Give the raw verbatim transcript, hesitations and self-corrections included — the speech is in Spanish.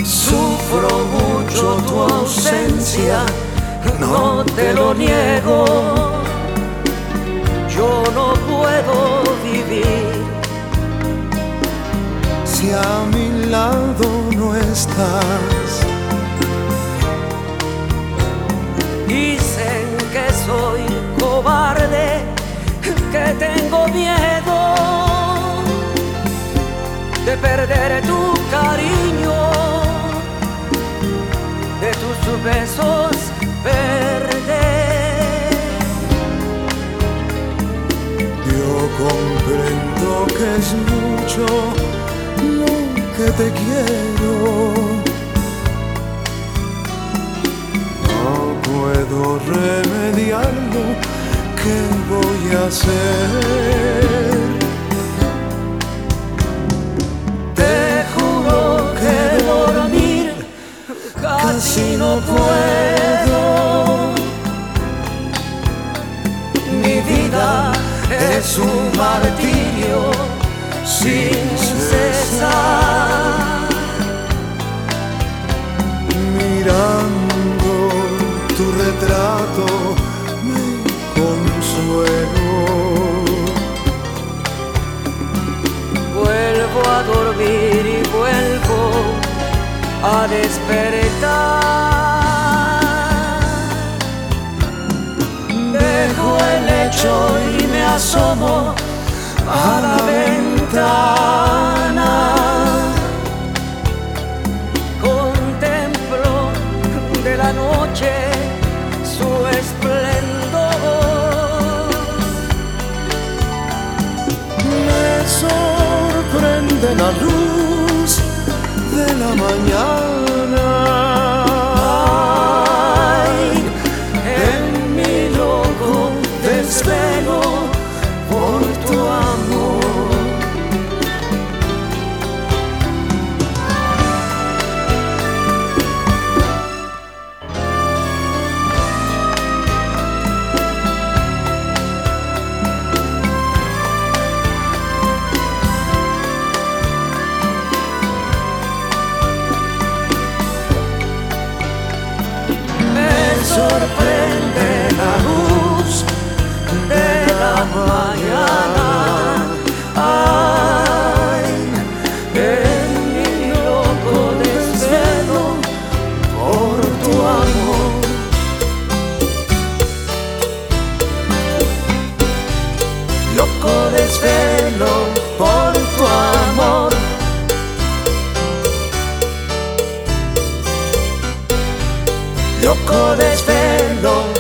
Sufro mucho tu ausencia, no te lo niego. Yo no puedo vivir si a mi lado no estás. Dicen que soy cobarde, que tengo miedo de perder tu cariño, de tus besos perder. Yo comprendo que es mucho lo que te quiero. No puedo remediarlo, ¿qué voy a hacer? Te juro que dormir casi no puedo. Mi vida es un martirio sin cesar. Mirando tu retrato me consuelo. Vuelvo a dormir y vuelvo a despertar. Dejo el lecho y me asomo a la ventana. Contemplo de la noche su esplendor. Me sorprende la luz de la mañana. Ay, en mi loco desvelo por tu amor. Sorprende la luz de la mañana. Ay, en mi loco desvelo por tu amor. Loco desvelo por tu amor. Loco desvelo